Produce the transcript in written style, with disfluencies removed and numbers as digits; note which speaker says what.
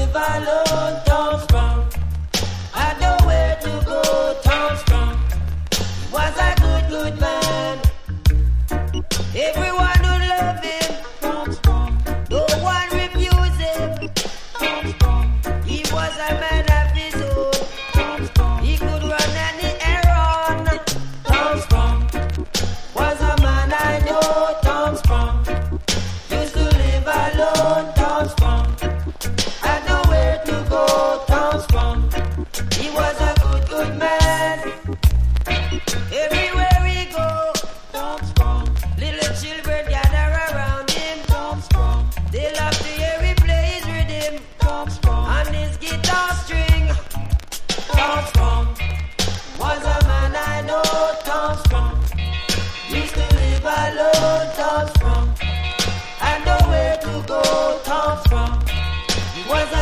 Speaker 1: live alone, Tom Strong. Had nowhere to go, Tom Strong. He was a good man. Everyone would love him, Tom Strong. No one refused him, Tom Strong. He was a man of his own, Tom Strong. He could run any errand, Tom Strong. Was a man I know, Tom Strong. Used to live alone, Tom Strong. Had nowhere to go, Tom Strong. He was a good man. Everywhere we go, Tom Strong. Little children gather around him, Tom Strong. They love to hear him play his rhythm, Tom Strong. On his guitar string, Tom Strong. Was a man I know, Tom Strong. Used to live alone, Tom Strong. Had nowhere to go, Tom Strong. He was a